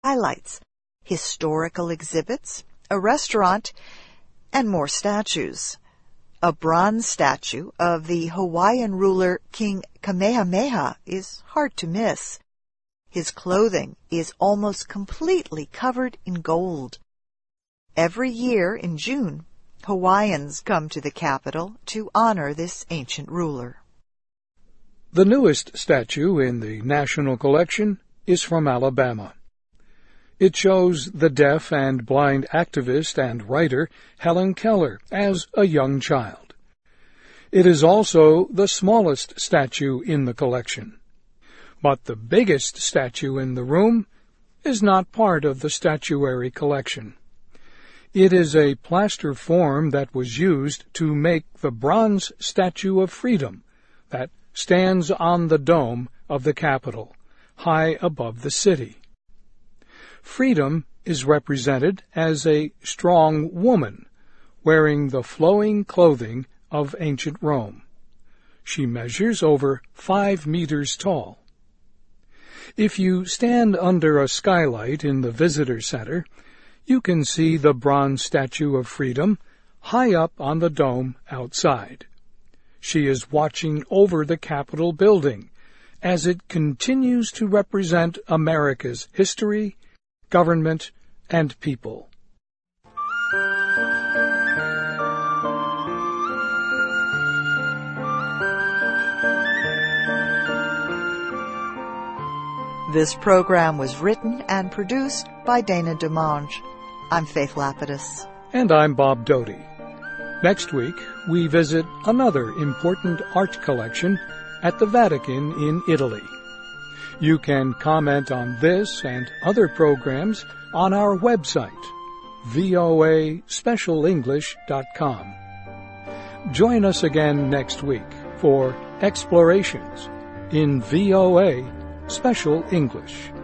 highlights, historical exhibits, a restaurant, and more statues. A bronze statue of the Hawaiian ruler King Kamehameha is hard to miss. His clothing is almost completely covered in gold. Every year in June, Hawaiians come to the capital to honor this ancient ruler. The newest statue in the National Collection is from Alabama. It shows the deaf and blind activist and writer Helen Keller as a young child. It is also the smallest statue in the collection. But the biggest statue in the room is not part of the statuary collection. It is a plaster form that was used to make the bronze Statue of Freedom that stands on the dome of the Capitol, high above the city. Freedom is represented as a strong woman, wearing the flowing clothing of ancient Rome. She measures over 5 meters tall. If you stand under a skylight in the visitor center, you can see the bronze Statue of Freedom high up on the dome outside. She is watching over the Capitol building as it continues to represent America's history, government, and people. This program was written and produced by Dana DeMonge. I'm Faith Lapidus. And I'm Bob Doty. Next week, we visit another important art collection at the Vatican in Italy. You can comment on this and other programs on our website, voaspecialenglish.com. Join us again next week for Explorations in VOA Special English.